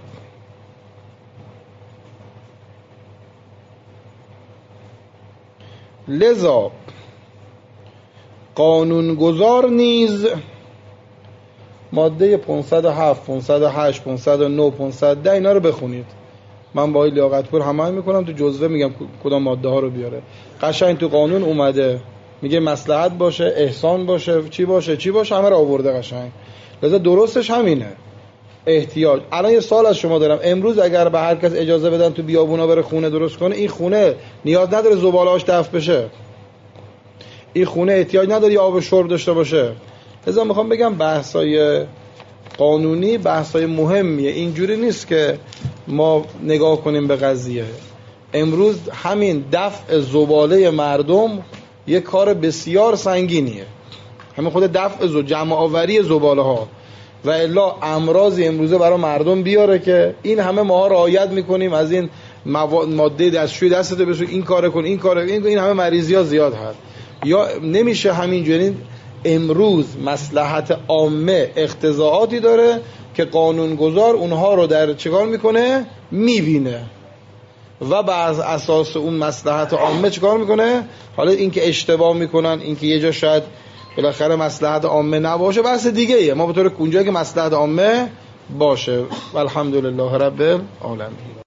لذا قانونگذار نیز ماده 507 508 509 510 اینا رو بخونید. من با لیاقتپور هماهنگ میکنم، تو جزوه میگم کدام ماده ها رو بیاره. قشنگ تو قانون اومده میگه مصلحت باشه، احسان باشه، چی باشه همه رو آورده قشنگ. لذا درستش همینه. احتیاج. الان یه سوال از شما دارم، امروز اگر به هر کس اجازه بدن تو بیابونا بره خونه درست کنه، این خونه نیاز نداره زباله‌اش دفع بشه؟ این خونه احتیاج نداره آب شرب داشته باشه؟ لذا میخوام بگم بحثای قانونی بحثای مهمیه. اینجوری نیست که ما نگاه کنیم به قضیه. امروز همین دفع زباله مردم یه کار بسیار سنگینیه. همین خود دفع جمع آوری زباله ها و الا امراضی امروزه برای مردم بیاره که این همه ماها رعایت میکنیم، از این ماده دستشویی دستت بشو، این کار کن، این همه مریضی ها زیاد هست. یا نمیشه همینجوری. امروز مصلحت عامه اقتضاعاتی داره که قانونگذار اونها رو در چیکار میکنه؟ میبینه و بر اساس اون مصلحت عامه چیکار میکنه؟ حالا اینکه اشتباه میکنن، اینکه یه جا شاید بالاخره مصلحت عامه نباشه بحث دیگه ایه. ما به طور اونجایی که مصلحت عامه باشه. والحمدلله رب العالمین.